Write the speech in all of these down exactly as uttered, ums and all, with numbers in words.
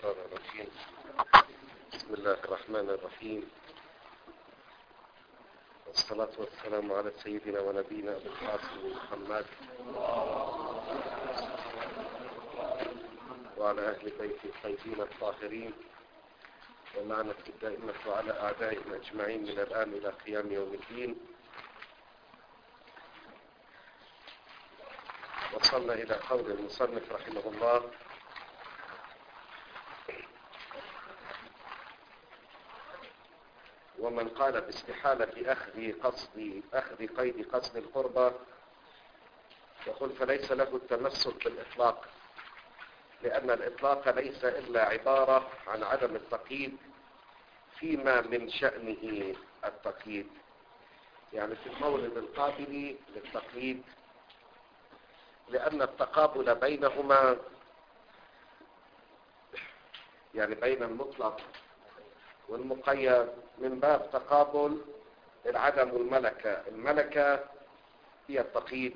الشيطان الرجيم. بسم الله الرحمن الرحيم، والصلاة والسلام على سيدنا ونبينا أبي القاسم محمد وعلى أهل بيته الطيبين الطاهرين، واللعنة الدائمة على أعدائهم أجمعين من الآن إلى قيام يوم الدين. وصلنا إلى قول المصنف رحمه الله: ومن قال باستحالة أخذ قصد أخذ قيد قصد القربى يقول فليس له التمسك بالإطلاق، لأن الإطلاق ليس إلا عبارة عن عدم التقييد فيما من شأنه التقييد، يعني في المورد القابل للتقييد، لأن التقابل بينهما يعني بين المطلق والمقيد من باب تقابل العدم والملكة. الملكة هي التقييد،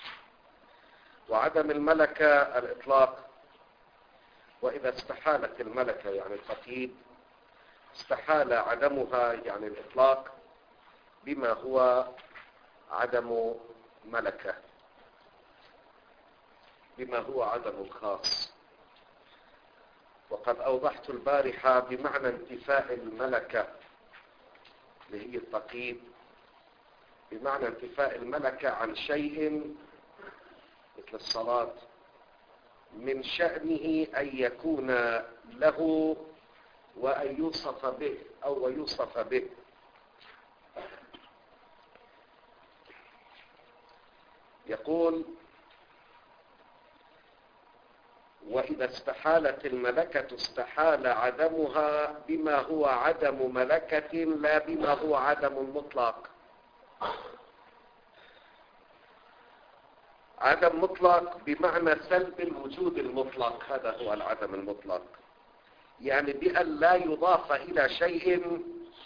وعدم الملكة الإطلاق. وإذا استحالت الملكة يعني التقييد، استحال عدمها يعني الإطلاق بما هو عدم ملكة، بما هو عدم خاص. وقد أوضحت البارحة بمعنى انتفاء الملكة اللي هي التقييد، بمعنى انتفاء الملكة عن شيء مثل الصلاة من شأنه أن يكون له وأن يوصف به أو ويوصف به. يقول: وإذا استحالت الملكة استحال عدمها بما هو عدم ملكة لا بما هو عدم مطلق. عدم مطلق بمعنى سلب الوجود المطلق، هذا هو العدم المطلق، يعني بأن لا يضاف إلى شيء،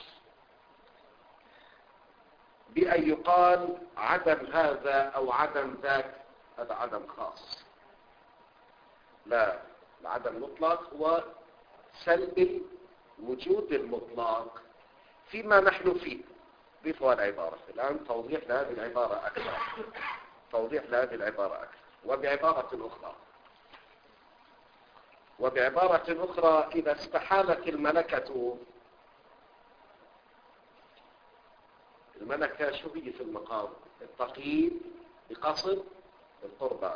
بأن يقال عدم هذا أو عدم ذاك، هذا عدم خاص. لا، العدم المطلق هو سلب الوجود المطلق فيما نحن فيه. ضيفوا العبارة الآن، توضيح لهذه العبارة أكثر، توضيح لهذه العبارة أكثر. وبعبارة أخرى وبعبارة أخرى إذا استحالت الملكة، الملكة شو هي في المقام؟ التقييد بقصد القربى.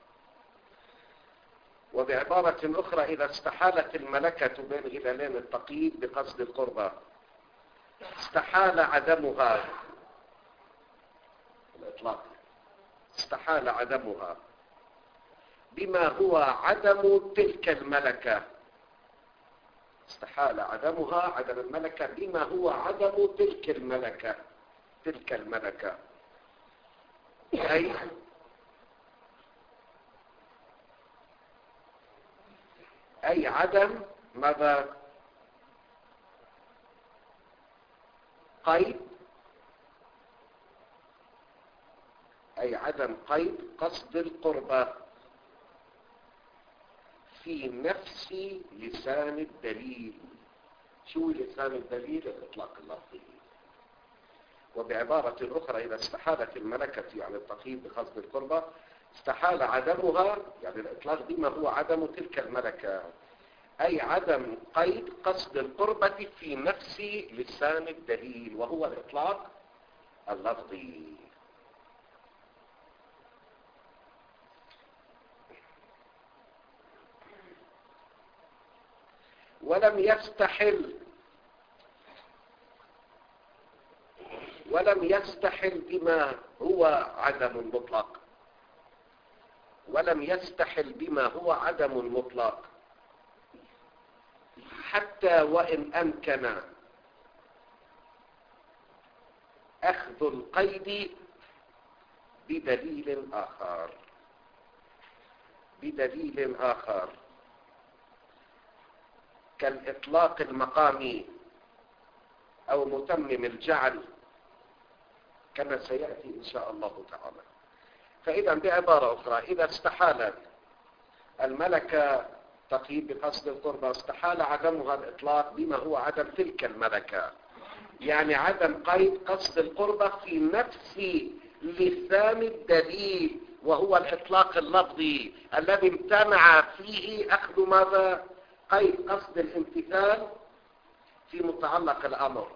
وبعبارة أخرى إذا استحالت الملكة بين هلالين التقييد بقصد القربى، استحال عدمها الإطلاق، استحال عدمها بما هو عدم تلك الملكة. استحال عدمها عدم الملكة بما هو عدم تلك الملكة، تلك الملكة أي أي عدم ماذا؟ قيد، أي عدم قيد قصد القربى في نفس لسان الدليل. شو لسان الدليل؟ الإطلاق اللفظي. وبعبارة أخرى إذا استحالت الملكة يعني التقييد بقصد القربى، استحال عدمها يعني الإطلاق بما هو عدم تلك الملكة، أي عدم قيد قصد القربة في نفس لسان الدليل، وهو الإطلاق اللفظي. ولم يستحل ولم يستحل بما هو عدم مطلق ولم يستحل بما هو عدم مطلق حتى وإن أمكن أخذ القيد بدليل آخر بدليل آخر كالإطلاق المقامي أو متمم الجعل، كما سيأتي إن شاء الله تعالى. فإذا بعبارة أخرى إذا استحالت الملكة تقييد بقصد القربة، استحال عدمها الإطلاق بما هو عدم تلك الملكة. يعني عدم قيد قصد القربة في نفس لسان الدليل، وهو الإطلاق اللفظي الذي امتنع فيه أخذ ماذا؟ قيد قصد الامتثال في متعلق الأمر.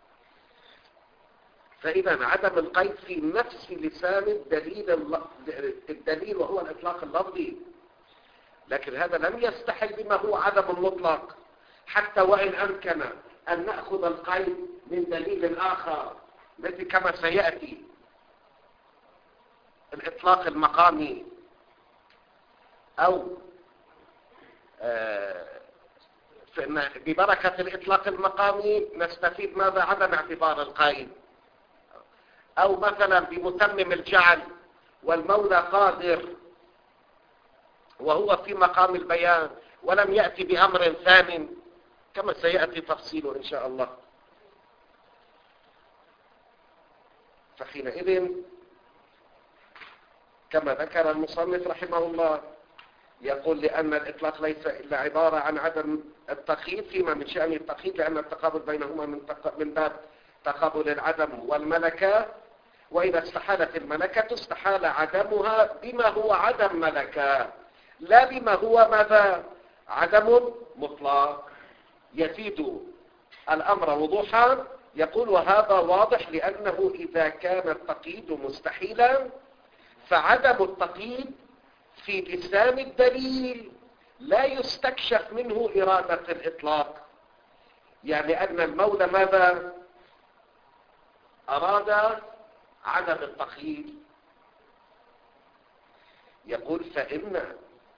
فإذا عدم القيد في نفس لسان الدليل الدليل وهو الإطلاق اللفظي، لكن هذا لم يستحل بما هو عدم المطلق، حتى وإن أمكن أن نأخذ القيد من دليل آخر، مثل كما سيأتي الإطلاق المقامي، أو آه ببركة الإطلاق المقامي نستفيد ماذا؟ عدم اعتبار القيد. أو مثلا بمتمم الجعل، والمولى قادر وهو في مقام البيان ولم يأتي بأمر ثانٍ، كما سيأتي تفصيله إن شاء الله. فحينئذ كما ذكر المصنف رحمه الله، يقول لأن الإطلاق ليس إلا عبارة عن عدم التقييد فيما من شأن التقييد، لأن التقابل بينهما من من باب تقابل العدم والملكة، وإذا استحالت الملكة استحال عدمها بما هو عدم ملكة، لا بما هو ماذا؟ عدم مطلق. يزيد الأمر وضوحا، يقول وهذا واضح لأنه إذا كان التقييد مستحيلا فعدم التقييد في لسان الدليل لا يستكشف منه إرادة الإطلاق. يعني أن المولى ماذا؟ أراد عدم التقييد. يقول فإن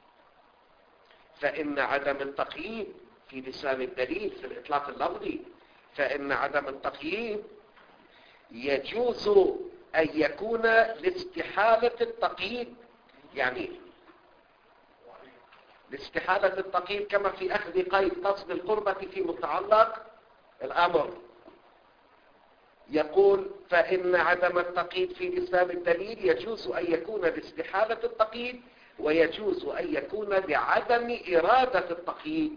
فإن عدم التقييد في لسان الدليل في الإطلاق اللفظي، فإن عدم التقييد يجوز أن يكون لاستحالة التقييد، يعني لاستحالة التقييد كما في أخذ قيد قصد القربة في متعلق الأمر. يقول فإن عدم التقييد في لسان الدليل يجوز أن يكون لاستحالة التقييد، ويجوز أن يكون لعدم إرادة التقييد.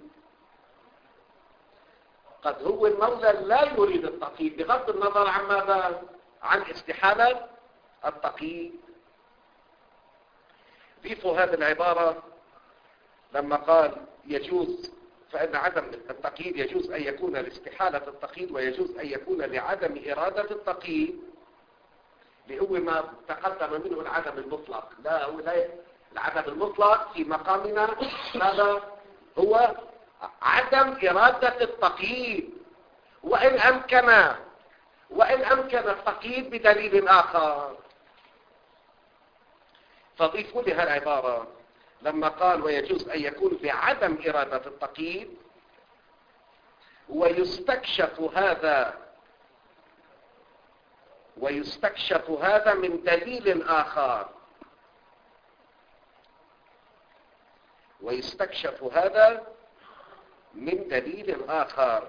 قد هو المولى لا يريد التقييد بغض النظر عن ماذا؟ عن استحالة التقييد. ضيفوا هذه العبارة لما قال يجوز، فإن عدم التقييد يجوز أن يكون لاستحالة التقييد، ويجوز أن يكون لعدم إرادة التقييد، لهو ما تقدم منه العدم المطلق. لا هو لا العدم المطلق في مقامنا ماذا؟ هو عدم إرادة التقييد، وإن أمكن وإن أمكن التقييد بدليل آخر. فضيفوا لها العبارة لما قال ويجوز أن يكون بعدم إرادة التقييد، ويستكشف هذا ويستكشف هذا من دليل آخر ويستكشف هذا من دليل آخر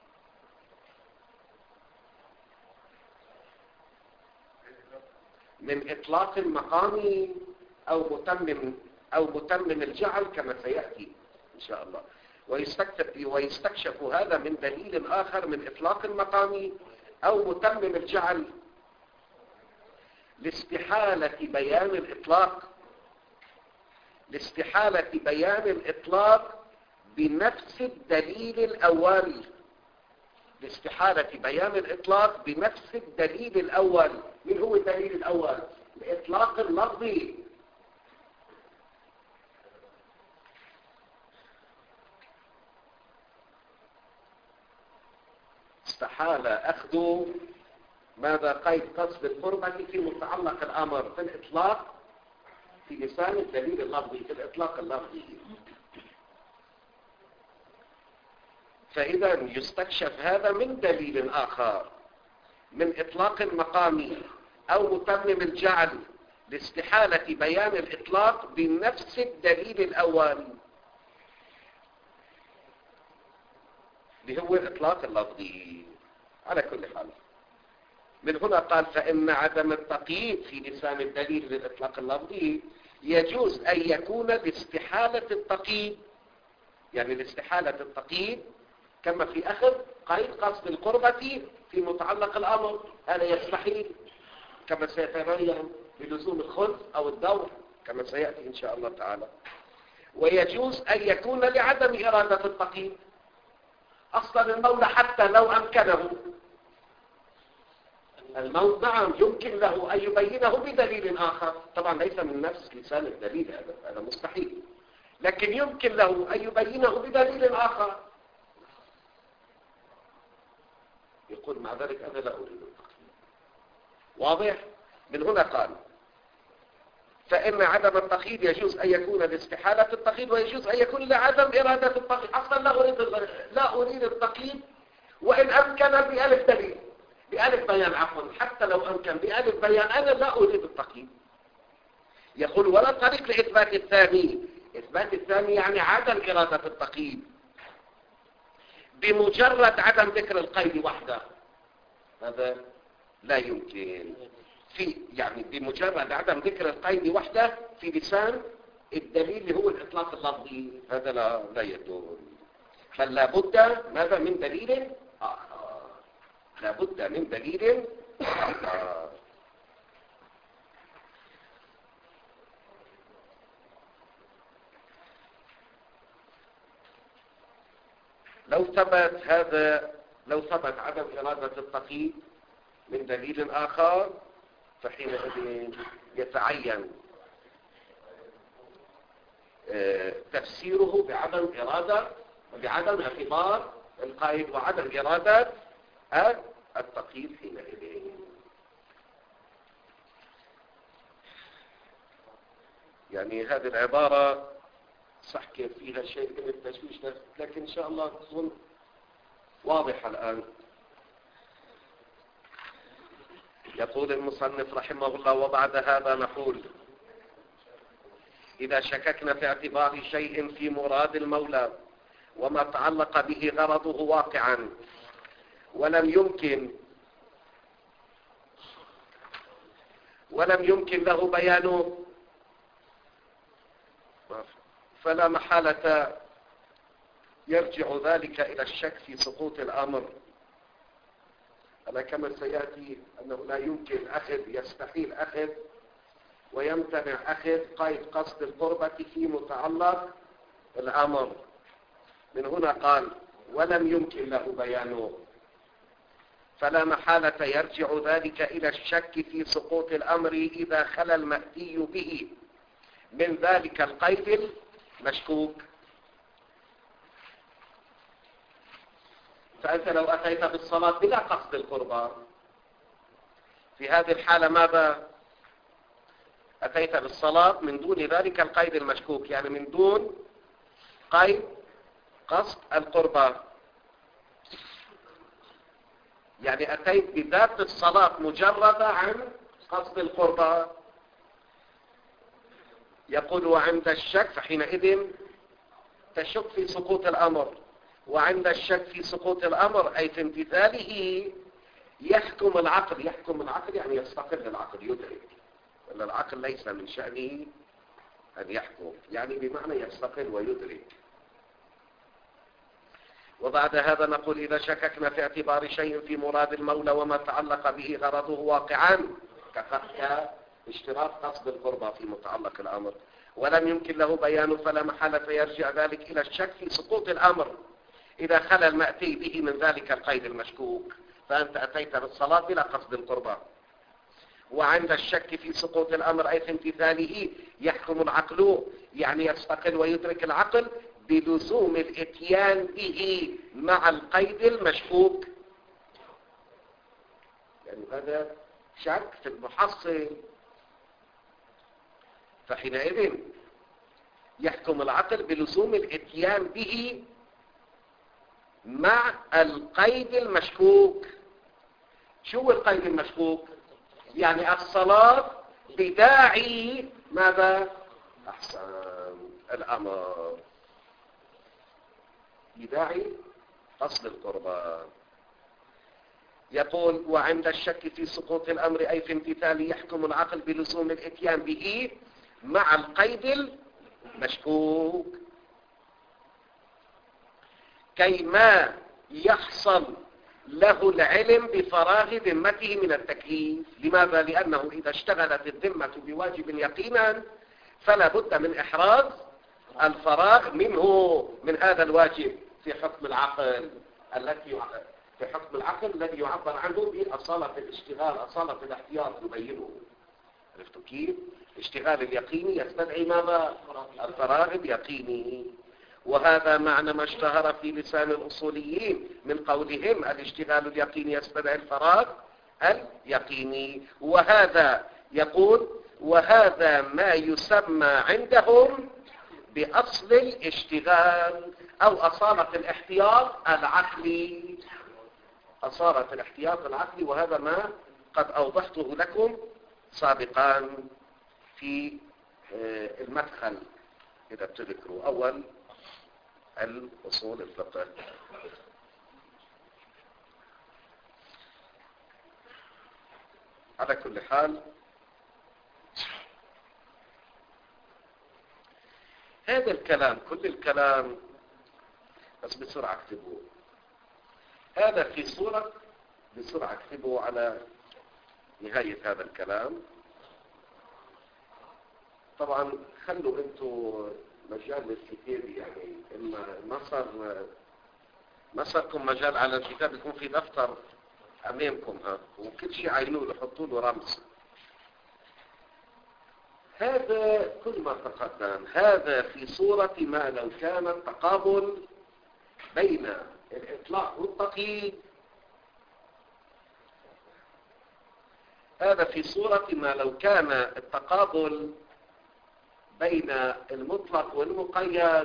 من إطلاق المقام أو متمم أو متمم الجعل كما سيأتي إن شاء الله. ويستكشف, ويستكشف هذا من دليل آخر من إطلاق المقام أو متمم الجعل لاستحالة بيان الإطلاق لاستحالة بيان الإطلاق بنفس الدليل الأول لاستحالة بيان الإطلاق بنفس الدليل الأول. من هو الدليل الأول؟ الإطلاق اللفظي. استحال أخذ ماذا؟ قيد قصد القربة في متعلق الأمر في الإطلاق في لسان الدليل اللفظي، في الإطلاق اللفظي. فإذا يستكشف هذا من دليل آخر من إطلاق المقام أو متمم الجعل لاستحالة بيان الإطلاق بنفس الدليل الأول اللي هو الإطلاق اللفظي. على كل حال من هنا قال فإن عدم التقييد في لسان الدليل للإطلاق اللفظي يجوز أن يكون لاستحالة التقييد يعني لاستحالة التقييد كما في أخذ قيد قصد القربة في متعلق الأمر، هذا يستحيل كما سيتبين بلزوم الخلف أو الدور كما سيأتي إن شاء الله تعالى. ويجوز أن يكون لعدم إرادة التقييد، أصلا المولى حتى لو أمكنه الموت نعم يمكن له أن يبينه بدليل آخر، طبعا ليس من نفس لسان الدليل، هذا هذا مستحيل، لكن يمكن له أن يبينه بدليل آخر. يقول مع ذلك أنا لا أريد التقييد. واضح؟ من هنا قال فإن عدم التقييد يجوز أن يكون لاستحالة التقييد، ويجوز أن يكون لعدم إرادة التقييد. أصلا لا أريد لا أريد التقييد وإن أمكن بألف دليل بألف بيان عفوا، حتى لو أمكن بألف بيان أنا لا أريد التقييد. يقول ولا طريق لإثبات الثاني. إثبات الثاني يعني عدم إرادة التقييد بمجرد عدم ذكر القيد وحده، هذا لا يمكن. في يعني بمجرد عدم ذكر القيد وحده في لسان الدليل اللي هو الإطلاق اللفظي، هذا لا لا يدل، بل لابد ماذا من دليل آخر، لابد من دليل آخر. لو ثبت هذا لو ثبت عدم إرادة التقييد من دليل آخر فحينئذ يتعين تفسيره بعدم إرادة بعدم اعتبار القيد وعدم إرادة التقييد حينئذ. يعني هذه العبارة صح كيف فيها شيء من التشويش، لكن إن شاء الله تكون واضحة الآن. يقول المصنف رحمه الله وبعد هذا نقول إذا شككنا في اعتبار شيء في مراد المولى وما تعلق به غرضه واقعا ولم يمكن ولم يمكن له بيانه فلا محالة يرجع ذلك إلى الشك في سقوط الأمر. ألا كما سيأتي أنه لا يمكن أخذ يستحيل أخذ ويمتنع أخذ قيد قصد القربة في متعلق الأمر. من هنا قال ولم يمكن له بيانه فلا محالة يرجع ذلك إلى الشك في سقوط الأمر إذا خلا المأتي به من ذلك القيد المشكوك. فأنت لو أتيت بالصلاة بلا قصد القربة في هذه الحالة ماذا؟ أتيت بالصلاة من دون ذلك القيد المشكوك، يعني من دون قيد قصد القربة، يعني أتيت بذات الصلاة مجردة عن قصد القربة. يقول وعند الشك فحينئذ تشك في سقوط الأمر، وعند الشك في سقوط الأمر أي في امتثاله يحكم العقل. يحكم العقل يعني يستقل العقل يدرك، ولا العقل ليس من شأنه أن يحكم، يعني بمعنى يستقل ويدرك. وبعد هذا نقول إذا شككنا في اعتبار شيء في مراد المولى وما تعلق به غرضه واقعا كاشتراط قصد القربة في متعلق الأمر ولم يمكن له بيان فلا محالة يرجع ذلك إلى الشك في سقوط الأمر إذا خلا المأتي به من ذلك القيد المشكوك. فأنت أتيت بالصلاة بلا قصد القربة، وعند الشك في سقوط الأمر أي في امتثاله يحكم العقل، يعني يستقل ويدرك العقل بلزوم الاتيان به مع القيد المشكوك. يعني هذا شك في المحصل، فحينئذ يحكم العقل بلزوم الاتيان به مع القيد المشكوك. شو القيد المشكوك؟ يعني الصلاة بداعي ماذا؟ أحسن الأمر، بداعي قصد القربة. يقول وعند الشك في سقوط الأمر أي في امتثاله يحكم العقل بلزوم الاتيان به مع القيد المشكوك. كيما يحصل له العلم بفراغ ذمته من التكليف. لماذا؟ لأنه إذا اشتغلت الذمة بواجب يقينا فلا بد من إحراز الفراغ منه من هذا الواجب في حكم العقل التي في حكم العقل الذي يعبر عنه بأصالة الاشتغال، أصالة الاحتياط نبينه. عرفتوا كيف؟ الاشتغال اليقيني يستدعي ماذا؟ الفراغ اليقيني. وهذا معنى ما اشتهر في لسان الأصوليين من قولهم الاشتغال اليقيني يستدعي الفراغ اليقيني. وهذا يقول وهذا ما يسمى عندهم بأصل الاشتغال أو أصالة الاحتياط العقلي، أصالة الاحتياط العقلي. وهذا ما قد أوضحته لكم سابقا في المدخل إذا تذكروا أول الأصول الفقه. على كل حال هذا الكلام كل الكلام بس بسرعة اكتبوه. هذا في صورة بسرعة اكتبوا على نهاية هذا الكلام. طبعا خلوا انتوا مجال للكتاب، يعني اما ما صار ما صاركم مجال على الكتاب يكون في دفتر امامكم ها وكل شيء عينوه له حطوا له رمز. هذا كل ما تقدم هذا في صورة ما لو كان التقابل بين الإطلاق والتقييد. هذا في صورة ما لو كان التقابل بين المطلق والمقيد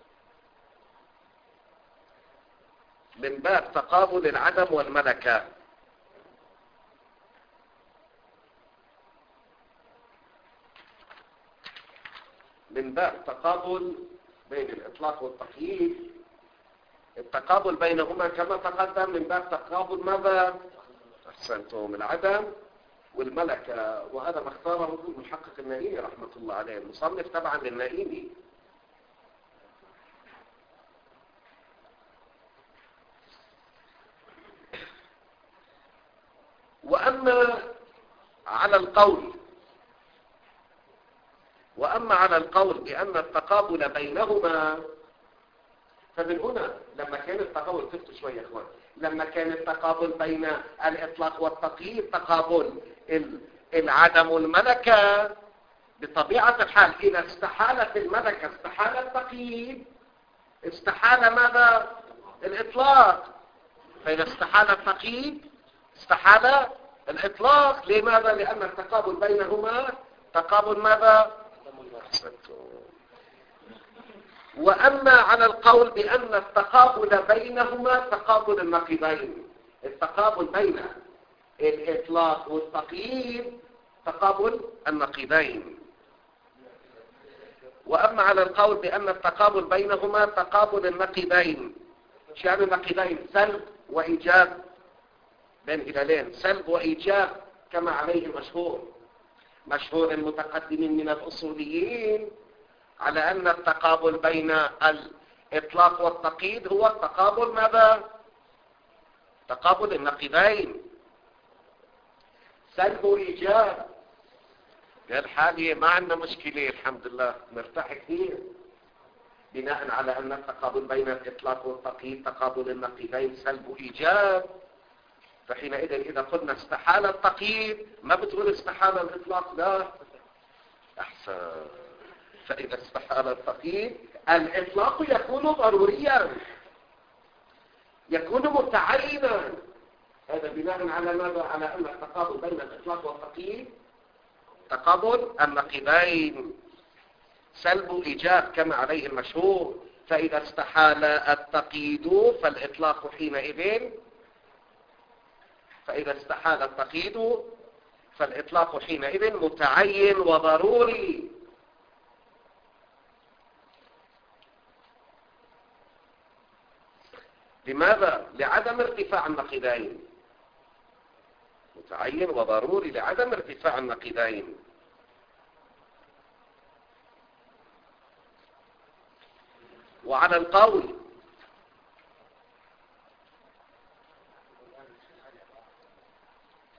من باب تقابل العدم والملكة. من باب تقابل بين الإطلاق والتقييد. التقابل بينهما كما تقدم من باب تقابل ماذا؟ أحسنتم، العدم والملكة. وهذا ما اختاره المحقق النائمي رحمة الله عليه، المصنف طبعا للنائمي. وأما على القول وأما على القول بأن التقابل بينهما، فمن هنا لما كان التقابل كنت شوية يا اخوان لما كان التقابل بين الإطلاق والتقييد تقابل العدم والملكة، بطبيعة الحال إذا استحالت الملكة استحال التقييد، استحال ماذا؟ الإطلاق. فإذا استحال التقييد استحال الإطلاق. لماذا؟ لأن التقابل بينهما تقابل ماذا؟ وأما على القول بأن التقابل بينهما تقابل النقيضين، التقابل بين الإطلاق والتقييد تقابل النقيضين. وأما على القول بأن التقابل بينهما تقابل النقيضين، شو يعني النقيضين؟ سلب وإيجاب، بين هلالين سلب وإيجاب كما عليه المشهور مشهور المتقدمين من الأصوليين على أن التقابل بين الإطلاق والتقييد هو التقابل ماذا؟ تقابل النقيضين، سلب وإيجاب. للحالية ما عندنا مشكلة الحمد لله، مرتاح كثير بناء على أن التقابل بين الإطلاق والتقييد تقابل النقيضين سلب وإيجاب. فحينئذ إذا قلنا استحال التقييد ما بتقول استحال الإطلاق، لا أحسن. فإذا استحال التقييد الإطلاق يكون ضروريا، يكون متعينا. هذا بناء على ماذا؟ على أن التقابل بين الإطلاق والتقييد تقابل النقيضين سلب إيجاب كما عليه المشهور. فإذا استحال التقييد فالإطلاق حينئذ فإذا استحال التقييد فالإطلاق حينئذ متعين وضروري. لماذا؟ لعدم ارتفاع النقيضين، متعين وضروري لعدم ارتفاع النقيضين. وعلى القول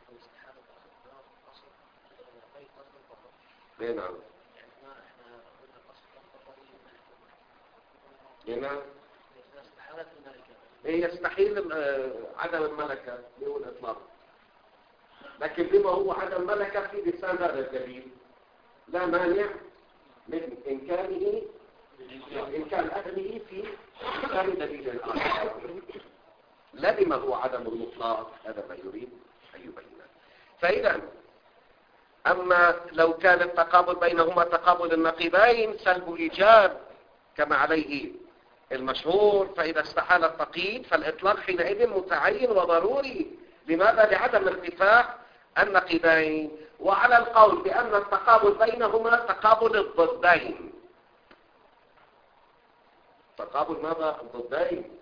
اي نعم. اي نعم. هي يستحيل عدم الملكة بدون إطلاق، لكن بما هو عدم ملكة في لسان هذا الدليل لا مانع من إمكانه إمكان أهله في لسان دليل آخر، لا بما هو عدم الإطلاق. هذا ما يريد أن يبينه. فإذا أما لو كان التقابل بينهما تقابل النقيضين سلب إيجاب كما عليه المشهور، فإذا استحال التقييد فالإطلاق حينئذ متعين وضروري. لماذا؟ لعدم ارتفاع النقيضين. وعلى القول بأن التقابل بينهما تقابل الضدين. تقابل ماذا؟ الضدين.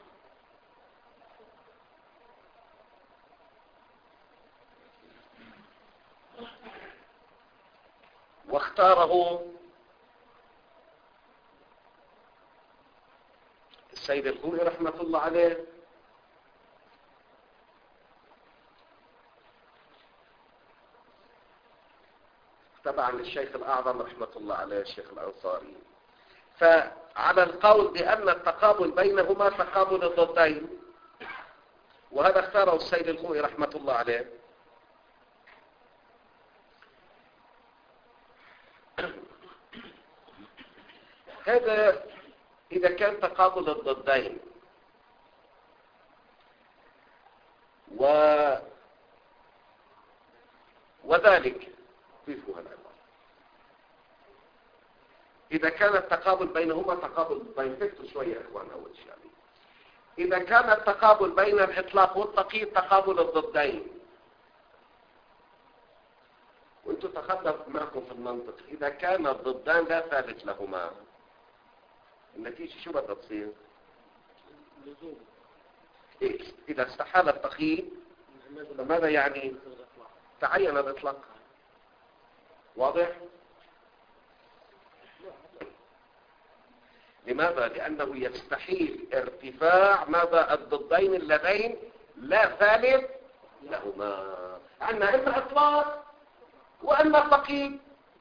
واختاره السيد الخوئي رحمة الله عليه تبعا للشيخ الأعظم رحمة الله عليه الشيخ الأنصاري. فعلى القول بأن التقابل بينهما تقابل الضدين، وهذا اختاره السيد الخوئي رحمة الله عليه، هذا إذا كان تقابل الضدين و... وذلك كيفوا هالعبارة إذا كان التقابل بينهما تقابل الضدين. فكروا شوية يا إخوان. أول شيء يعني إذا كان التقابل بين الإطلاق والتقييد تقابل الضدين، وانتم تخلف معكم في المنطق، إذا كان الضدان لا ثالث لهما النتيجة شو بدها تصير؟ إيه؟ إذا استحال التقييد فماذا يعني؟ تعين الإطلاق. واضح؟ لماذا؟ لأنه يستحيل ارتفاع ماذا؟ الضدين اللذين لا ثالث لهما. عندنا إما إطلاق وإما تقييد.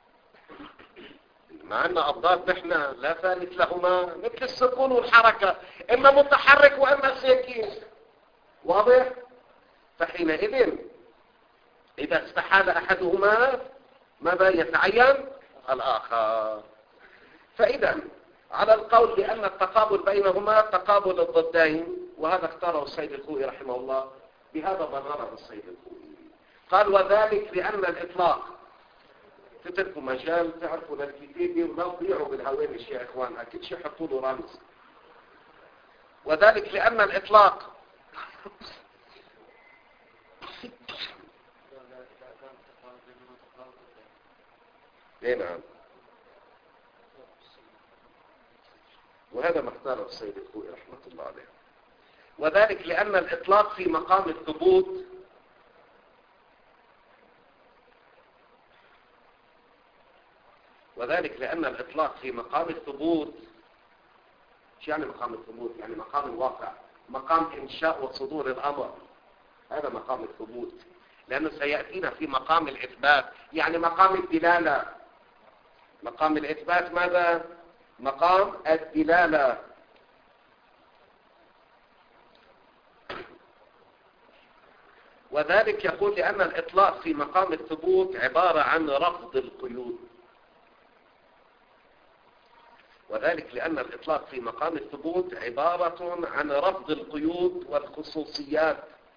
مع أن أضداد نحن لا ثالث لهما مثل السكون والحركة، إما متحرك وإما ساكن. واضح؟ فحينئذ إذا استحال أحدهما ماذا؟ يتعين الآخر. فإذا على القول بأن التقابل بينهما تقابل الضدين، وهذا اختاره السيد الخوئي رحمه الله، بهذا ضرره السيد الخوئي. قال وذلك لأن الإطلاق، تتركوا مجال تعرفوا للكتابة ولا تضيعوا بالهوامش يا إخوان، أكيد شي حطوا له رمز. وذلك لأن الإطلاق ايه نعم، وهذا ما اختاره السيد الخوئي رحمة الله عليه. وذلك لأن الإطلاق في مقام الثبوت وذلك لأن الإطلاق في مقام الثبوت. شو يعني مقام الثبوت؟ يعني مقام الواقع، مقام إنشاء وصدور الأمر، هذا مقام الثبوت. لأنه سيأتينا في مقام الإثبات، يعني مقام الدلالة. مقام الإثبات ماذا؟ مقام الدلالة. وذلك يقول لأن الإطلاق في مقام الثبوت عبارة عن رفض القيود. وذلك لأن الإطلاق في مقام الثبوت عبارة عن رفض القيود والخصوصيات،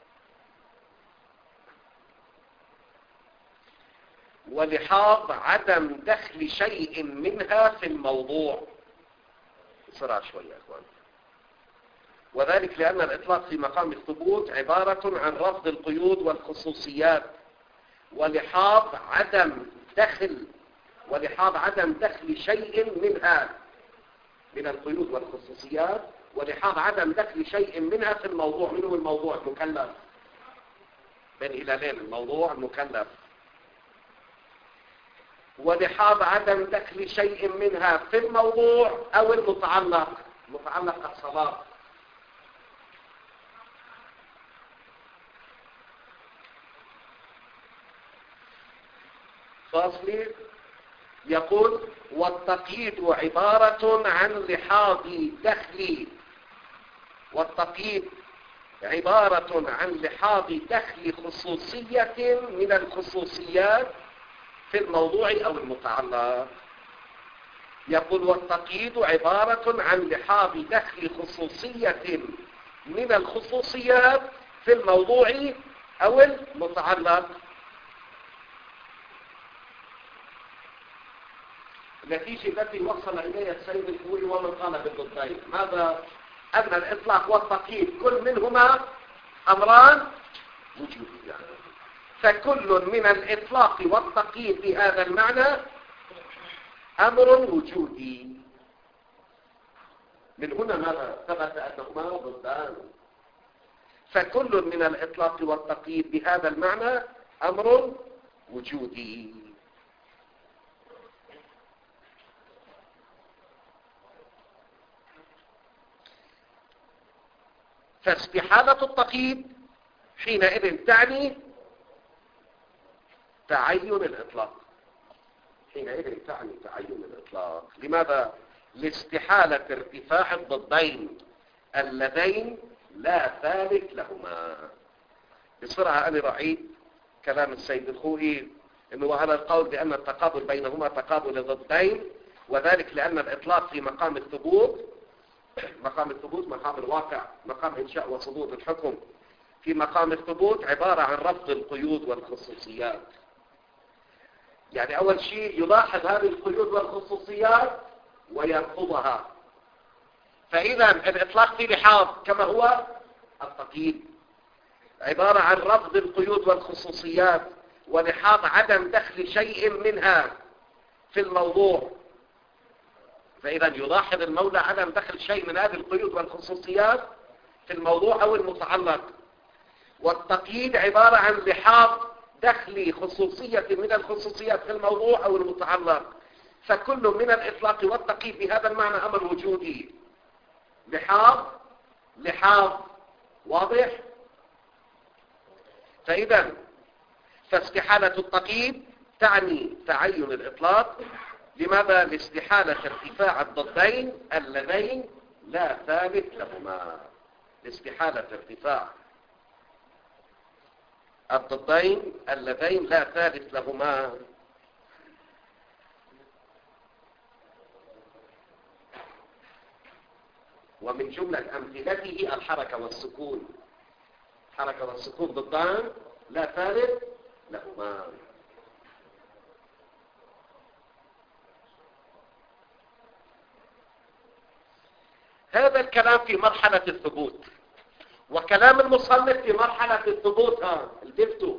ولحاظ عدم دخل شيء منها في الموضوع. بسرعة شوية يا أخوان. وذلك لأن الإطلاق في مقام الثبوت عبارة عن رفض القيود والخصوصيات، ولحاظ عدم دخل ولحاظ عدم دخل شيء منها من القيود والخصوصيات، ولحاظ عدم دخل شيء منها في الموضوع. من هو الموضوع؟ المكلف. بين هلالين، الموضوع المكلف. ولحاظ عدم دخل شيء منها في الموضوع أو المتعلق، متعلق الصلاة. فاصلة. يقول والتقييد عبارة عن لحاظ دخل والتقييد عبارة عن لحاظ دخل خصوصية من الخصوصيات في الموضوع أو المتعلق. يقول والتقييد عبارة عن لحاظ دخل خصوصية من الخصوصيات في الموضوع أو المتعلق. النتيجة التي وصل إليها السيد الخوئي ومن قال بالضدين ماذا؟ أن الإطلاق والتقييد كل منهما أمران وجوديان، فكل من الإطلاق والتقييد بهذا المعنى أمر وجودي. من هنا ماذا ثبت أنهما ضدان، فكل من الإطلاق والتقييد بهذا المعنى أمر وجودي. فاستحالة التقييد حينئذ تعني تعين الإطلاق، حينئذ تعني تعين الإطلاق. لماذا؟ لاستحالة ارتفاع الضدين اللذين لا ثالث لهما. بسرعة أنا رأيت كلام السيد الخوئي أنه على القول بأن التقابل بينهما تقابل ضدين، وذلك لأن الإطلاق في مقام الثبوت، مقام الثبوت مقام الواقع، مقام إنشاء وصدور الحكم. في مقام الثبوت عبارة عن رفض القيود والخصوصيات. يعني أول شيء يلاحظ هذه القيود والخصوصيات ويرفضها، فإذا الإطلاق في لحاظ كما هو التقييد عبارة عن رفض القيود والخصوصيات ولحاظ عدم دخل شيء منها في الموضوع. فإذا يلاحظ المولى عدم دخل شيء من هذه القيود والخصوصيات في الموضوع أو المتعلق. والتقييد عبارة عن لحاظ دخل خصوصية من الخصوصيات في الموضوع أو المتعلق. فكل من الإطلاق والتقييد بهذا المعنى أمر وجودي. لحاظ لحاظ واضح. فإذا فاستحالة التقييد تعني تعين الإطلاق. لماذا؟ لاستحالة ارتفاع الضدين اللذين لا ثالث لهما. لاستحالة ارتفاع الضدين اللذين لا ثالث لهما. ومن جملة أمثلته الحركة والسكون. الحركة والسكون ضدان لا ثالث لهما. هذا الكلام في مرحلة الثبوت، وكلام المصنف في مرحلة الثبوت ها الدفتو.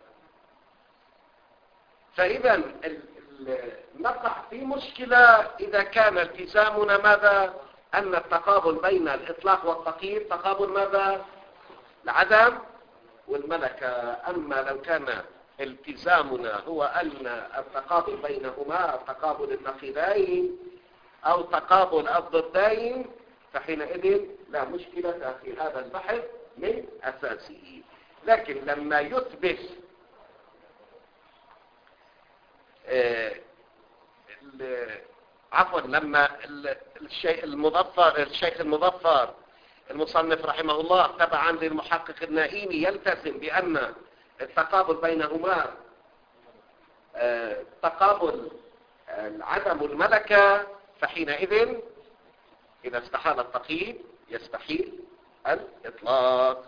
فإذا نقع في مشكلة إذا كان التزامنا ماذا؟ أن التقابل بين الإطلاق والتقييد تقابل ماذا؟ العدم والملكة. أما لو كان التزامنا هو أن التقابل بينهما تقابل النقيضين أو تقابل الضدين، فحينئذ لا مشكلة في هذا البحث من أساسه. لكن لما يثبت آه عفوا لما الشيخ المظفر الشيخ المظفر المصنف رحمه الله تبعا للمحقق النائمي يلتزم بأن التقابل بينهما آه تقابل العدم والملكة، فحينئذ إذا استحال التقييد يستحيل الإطلاق.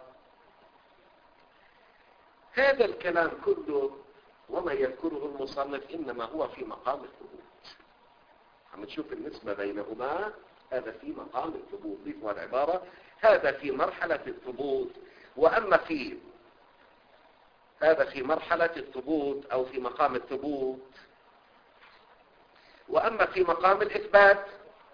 هذا الكلام كله وما يذكره المصنف إنما هو في مقام الثبوت. عم نشوف النسبة بينهما، هذا في مقام الثبوت. ضيفوا العبارة هذا في مرحلة الثبوت. وأما في هذا في مرحلة الثبوت أو في مقام الثبوت. وأما في مقام الإثبات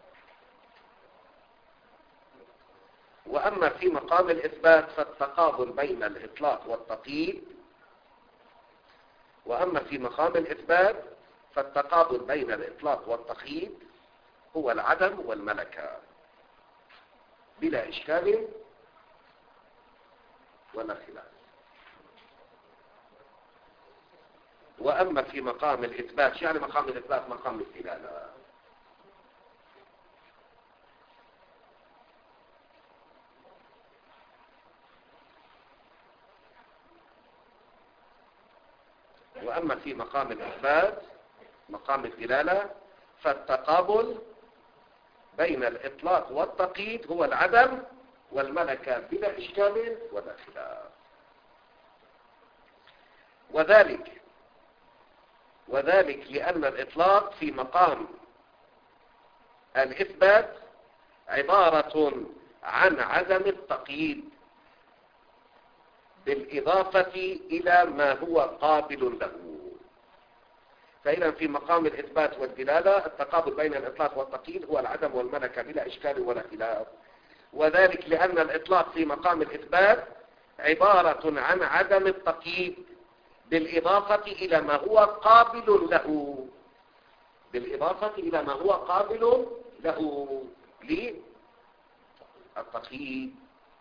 وأما في مقام الإثبات فالتقابل بين الإطلاق والتقييد. وأما في مقام الإثبات فالتقابل بين الإطلاق والتقييد هو العدم والملكة بلا إشكال ولا خلاف. وأما في مقام الإثبات، شو يعني مقام الإثبات؟ مقام الدلالة. وأما في مقام الإثبات مقام الدلالة فالتقابل بين الإطلاق والتقييد هو العدم والملكة بلا إشكال ولا خلاف. وذلك وذلك لأن الإطلاق في مقام الإثبات عبارة عن عدم التقييد بالإضافة إلى ما هو قابل له. فإذا في مقام الإثبات والدلالة التقابل بين الإطلاق والتقييد هو العدم والملكة بلا إشكال ولا خلاف. وذلك لأن الإطلاق في مقام الإثبات عبارة عن عدم التقييد بالإضافة إلى ما هو قابل له بالإضافة إلى ما هو قابل له للتقييد.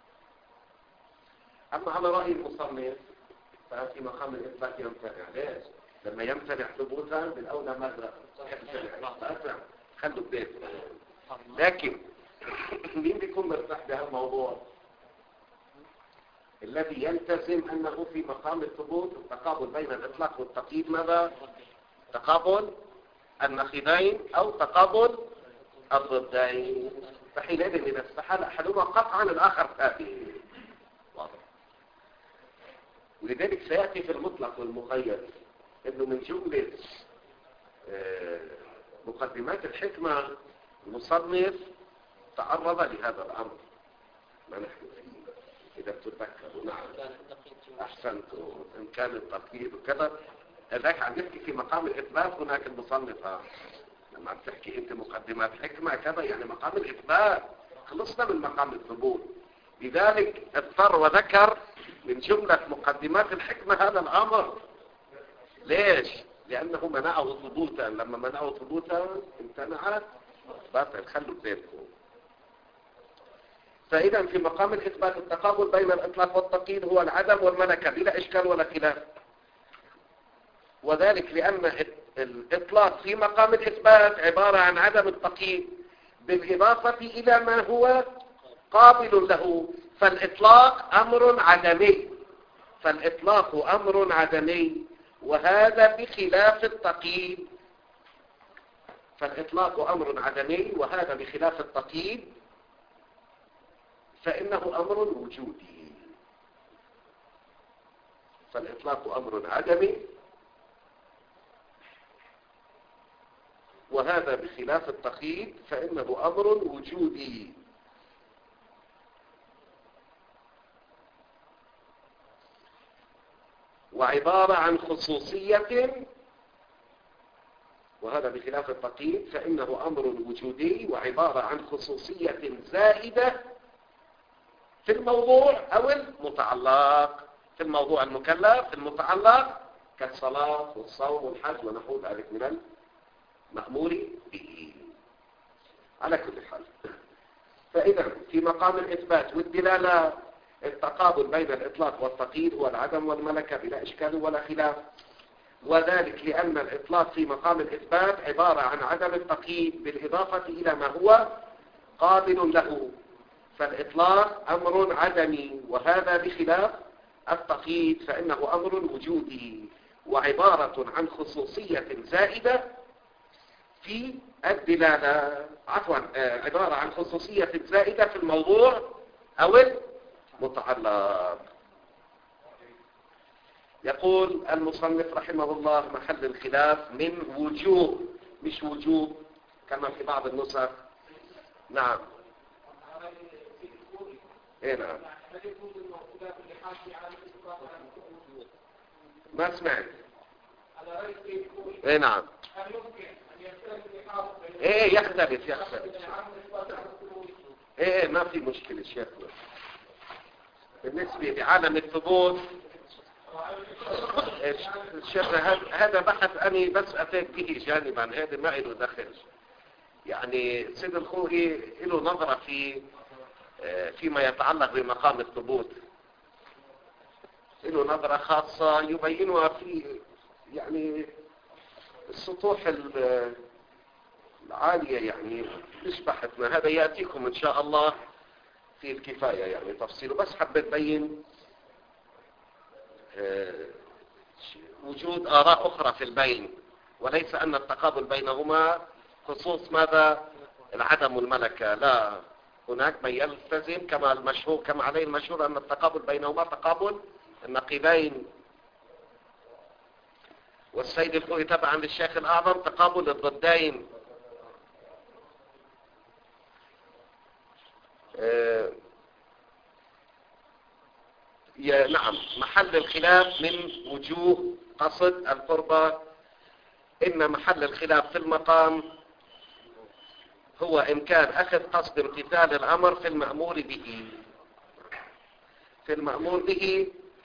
أما على رأي المصنف ففي مقام الإثبات يمتنع. ليش؟ لما يمتنع ثبوتا بالأولى ماذا؟ يمتنع. خلوا بيت. لكن مين بيكون مرتاح بهذا الموضوع؟ الذي يلتزم أنه في مقام الثبوت التقابل بين الإطلاق والتقييد ماذا؟ تقابل النقيضين أو تقابل الضدين. فحينئذ إذا استحال أحدهما قطعا الآخر ثابت. واضح. ولذلك سيأتي في المطلق والمقيد إنه من جملة مقدمات الحكمة المصنف تعرض لهذا الأمر ما نحن فيه إذا تتذكروا. نعم أحسنتم. إن كان التقييد وكذا هذاك عم يحكي في مقام الإثبات. هناك المصنف لما عم تحكي أنت مقدمات حكمة كذا يعني مقام الإثبات خلصنا من مقام الثبوت. لذلك اضطر وذكر من جملة مقدمات الحكمة هذا الأمر. ليش؟ لأنه منعه ثبوتا. لما منعه ثبوتا امتنعت باطل. خلوا بينكم. فإذا في مقام الإثبات التقابل بين الإطلاق والتقييد هو العدم والملكة بلا إشكال ولا خلاف. وذلك لأن الإطلاق في مقام الإثبات عبارة عن عدم التقييد بالإضافة إلى ما هو قابل له. فالإطلاق أمر عدمي فالإطلاق أمر عدمي وهذا بخلاف التقييد. فالإطلاق أمر عدمي وهذا بخلاف التقييد فإنه أمر وجودي. فالإطلاق أمر عدمي وهذا بخلاف التقييد فإنه أمر وجودي. وعبارة عن خصوصية وهذا بخلاف التقييد فإنه أمر وجودي وعبارة عن خصوصية زائدة في الموضوع أو المتعلق. في الموضوع المكلف المتعلق كالصلاة والصوم والحج ونحو ذلك من المأمور به. على كل حال فإذا في مقام الإثبات والدلالة التقابل بين الإطلاق والتقييد هو العدم والملكة بلا إشكال ولا خلاف. وذلك لأن الإطلاق في مقام الإثبات عبارة عن عدم التقييد بالإضافة إلى ما هو قابل له. فالإطلاق أمر عدمي وهذا بخلاف التقييد فإنه أمر وجودي وعبارة عن خصوصية زائدة في الدلالة. عفوا عبارة عن خصوصية زائدة في الموضوع أو المتعلق. يقول المصنف رحمه الله محل الخلاف من وجوب مش وجوب كما في بعض النسخ. نعم ايه نعم ما سمعت. ايه نعم ايه يختلف يختلف ايه ما في مشكلة شيخ. بالنسبة لعالم الثبوت الشيخ هذا بحث أني بس أتيت به جانبا. هذا ما له دخل. يعني سيد الخوئي له نظرة في فيما يتعلق بمقام الثبوت. له نظرة خاصة يبينها في يعني السطوح العالية يعني مش بحثنا، هذا يأتيكم إن شاء الله في الكفاية يعني تفصيله، بس حبيت بين وجود آراء أخرى في البين، وليس أن التقابل بينهما خصوص ماذا العدم والملكة، لا، هناك من يلتزم كما المشهور كما عليه المشهور أن التقابل بينهما تقابل النقيضين، والسيد الخوئي تبعا للشيخ الأعظم تقابل الضدين. آه نعم، محل الخلاف من وجوه قصد القربة، إن محل الخلاف في المقام هو إمكان أخذ قصد امتثال الأمر في المأمور به. في المأمور به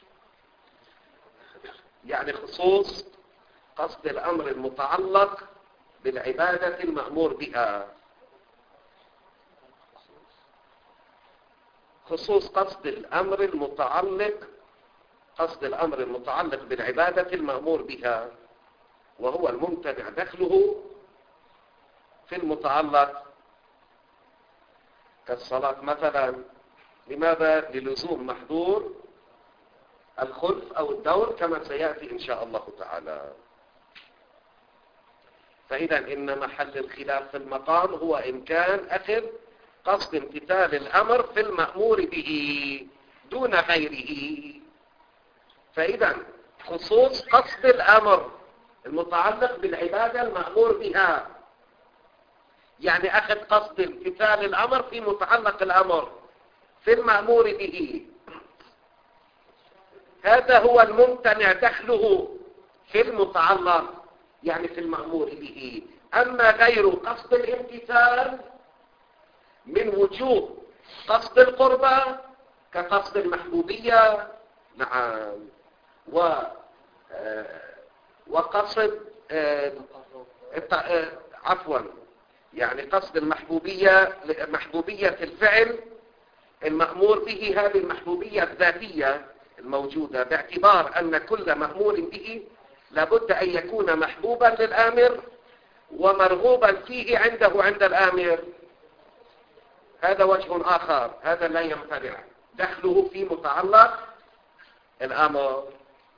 يعني خصوص قصد الأمر المتعلق بالعبادة المأمور بها، خصوص قصد الأمر المتعلق قصد الأمر المتعلق بالعبادة المأمور بها، وهو الممتنع دخله في المتعلق كالصلاة مثلا. لماذا؟ للزوم محظور الخلف أو الدور كما سيأتي إن شاء الله تعالى. فإذا إن محل الخلاف في المقام هو إمكان أخذ قصد امتثال الأمر في المأمور به دون غيره. فإذا خصوص قصد الأمر المتعلق بالعبادة المأمور بها، يعني أخذ قصد امتثال الأمر في متعلق الأمر في المأمور به، هذا هو الممتنع دخله في المتعلق يعني في المأمور به. أما غير قصد الامتثال من وجوه قصد القربة كقصد المحبوبية، نعم، و وقصد عفوا يعني قصد المحبوبية، محبوبية الفعل المأمور به، هذه المحبوبية الذاتية الموجودة، باعتبار أن كل مأمور به لابد أن يكون محبوبا للآمر ومرغوبا فيه عنده عند الآمر. هذا وجه آخر، هذا لا يمتنع دخله في متعلق الأمر.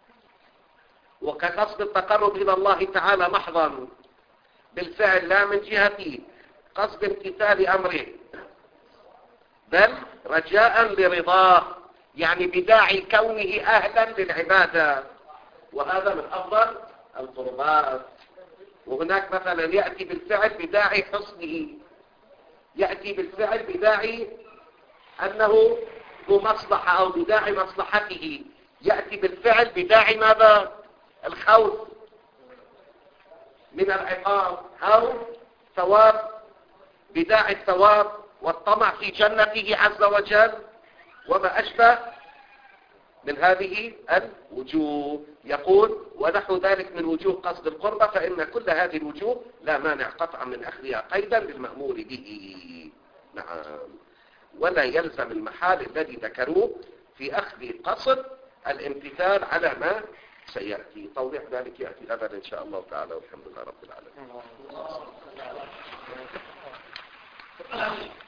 وكقصد التقرب إلى الله تعالى محضا بالفعل، لا من جهة قصد امتثال أمره، بل رجاء لرضاه، يعني بداعي كونه أهلا للعبادة، وهذا من أفضل القربات. وهناك مثلا يأتي بالفعل بداعي حسنه، يأتي بالفعل بداعي أنه ذو مصلحة أو بداعي مصلحته، يأتي بالفعل بداعي ماذا؟ الخوف من العقاب أو ثواب، بداعي الثواب والطمع في جنته عز وجل وما أشبه من هذه الوجوه. يقول ونحو ذلك من وجوه قصد القربة، فإن كل هذه الوجوه لا مانع قطعا من أخذها قيدا للمأمور به. نعم، ولا يلزم المحال الذي ذكروه في أخذ قصد الامتثال على ما سيأتي. توضيح ذلك يأتي أبدا إن شاء الله تعالى، والحمد لله رب العالمين.